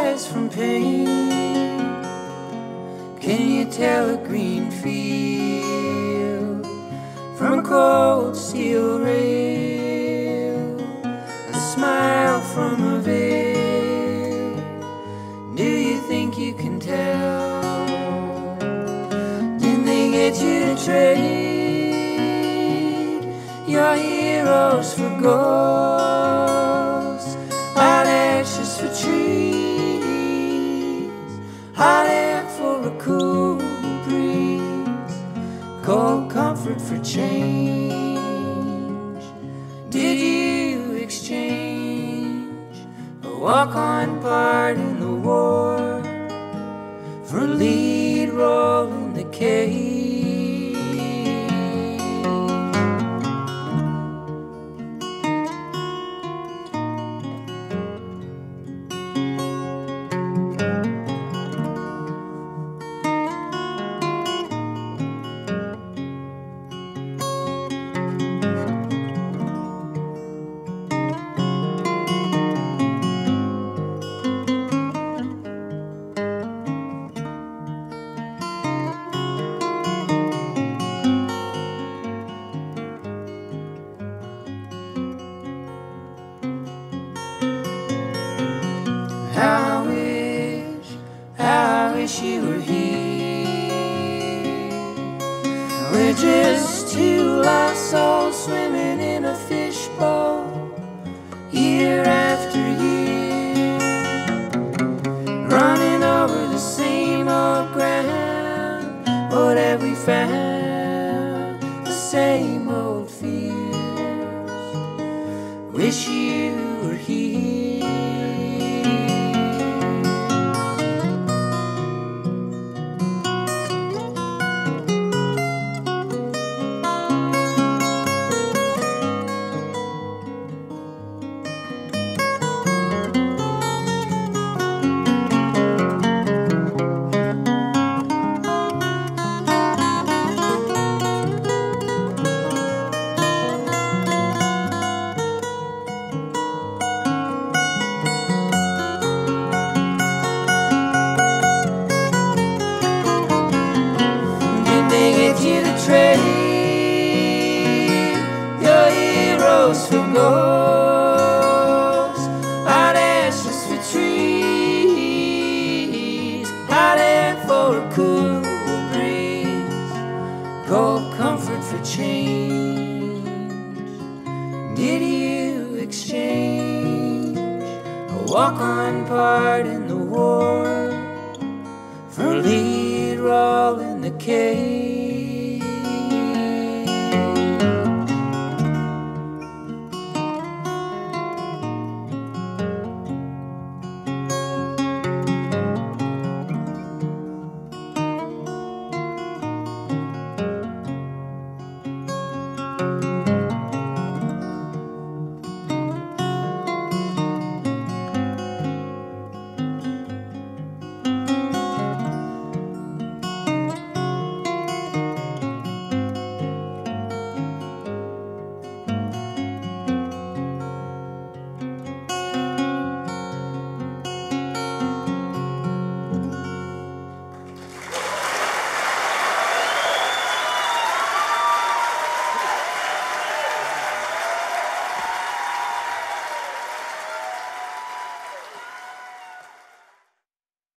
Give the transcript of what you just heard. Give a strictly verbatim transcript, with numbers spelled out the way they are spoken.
eyes from pain? Can you tell a green field from a cold steel rail? A smile from a veil. Do you think you can tell? Didn't they get you to trade your heroes for ghosts? Hot ashes for trees, hot air for a cool breeze, cold comfort for change. Did you exchange a walk-on part in the war for a lead role in the cage? How I wish, how I wish you were here. We're just two lost souls swimming in a fishbowl, year after year, running over the same old ground. What have we found? The same old fears. Wish you were here. You to trade your heroes for ghosts, hot ashes for trees, hot air for a cool breeze, cold comfort for change. Did you exchange a walk-on part in the war for a lead role in the cage?